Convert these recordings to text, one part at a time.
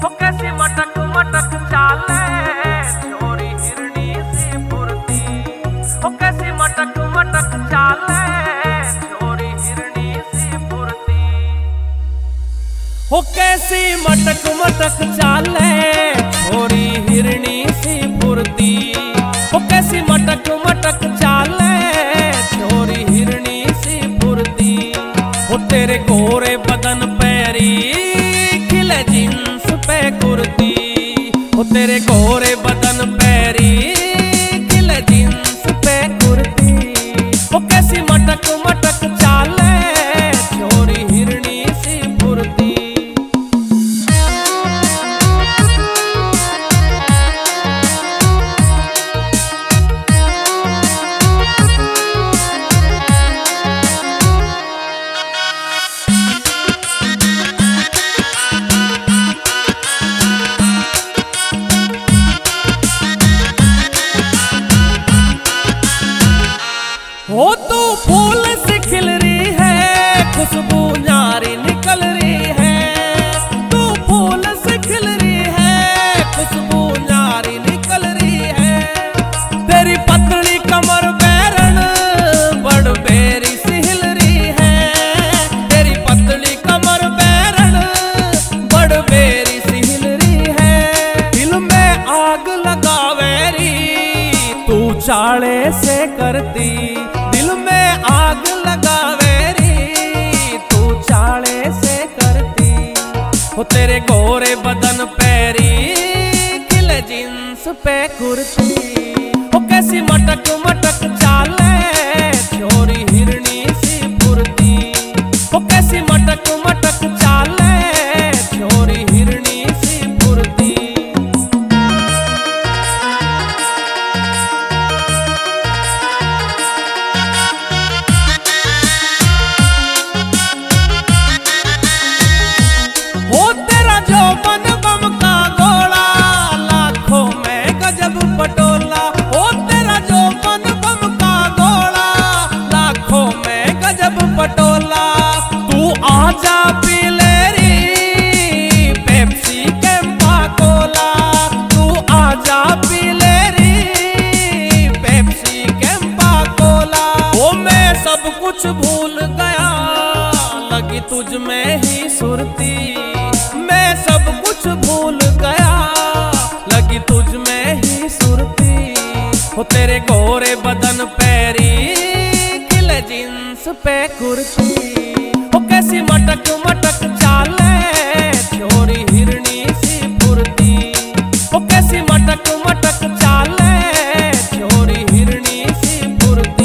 हो कैसी मटक मटक चाले छोरी हिरनी सी फुर्ती। हो कैसी मटक मटक चाले छोरी हिरनी सी फुर्ती। हो कैसी मटक मटक चाले छोरी हिरनी सी फुर्ती। हो कैसी मटक मटक चाले छोरी हिरनी सी फुर्ती। हो तेरे गोरे बदन पैरी खिले जींस पे कुर्ती। हो तेरे गोरे बदन पैरी खिले जींस पे कुर्ती। हो कैसी मटक मटक चाले छोरी हिरनी सी फुर्ती। हो तू फूल से खिल रही है खुशबू न्यारी निकल रही है। तू फूल से खिल रही है खुशबू न्यारी निकल रही है। तेरी पतली कमर बैरन बड़ बेरी सी हिल रही है। तेरी पतली कमर बैरन बड़ बेरी सी हिल रही है। दिल में आग लगावेरी तू चाले से करती। दिल में आग लगावेरी तू चाले से करती। हो तेरे गोरे बदन पैरी खिले जींस पे कुर्ती। हो कैसी मटक मटक चाले छोरी हिरनी सी फुर्ती। हो कैसी मटक मटक चाले छोरी हिरनी सी फुर्ती। हो तेरा जो बन बम का गोला लाखों में गजब पटोला। हो तेरा जो बन बम का गोला लाखों में गजब पटोला। तू आजा पी ले री पेप्सी कैंपा कोला। तू आजा पी ले री पेप्सी कैंपा कोला। वो मैं सब कुछ भूल गया लगी तुझ में ही सुरती। मैं सब कुछ भूल गया लगी तुझ में ही सुरती। हो तेरे गोरे बदन पैरी खिले जींस पे कुर्ती। हो कैसी मटक मटक चाले छोरी हिरनी सी फुर्ती। हो कैसी मटक मटक चाले छोरी हिरनी सी फुर्ती।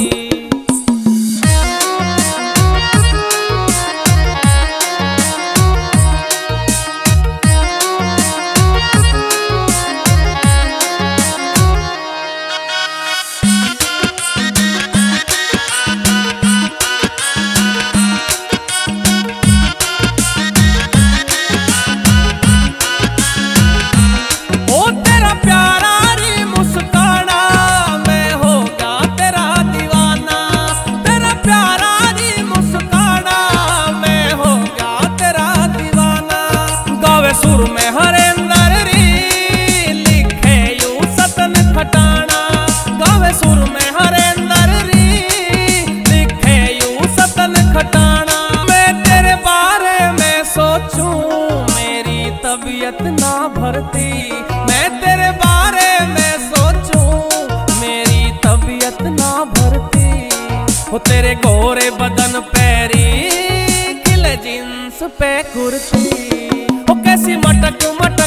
सुर में हरेंद्र री लिखे यूं सतन खटाना। गावे सुर में हरेंद्र री लिखे यूं सतन खटाना। मैं तेरे बारे में सोचूं मेरी तबीयत ना भरती। मैं तेरे बारे में सोचूं मेरी तबीयत ना भरती। हो तेरे गोरे बदन पैरी खिले जींस पे कुर्ती। हो कैसी मटक मटक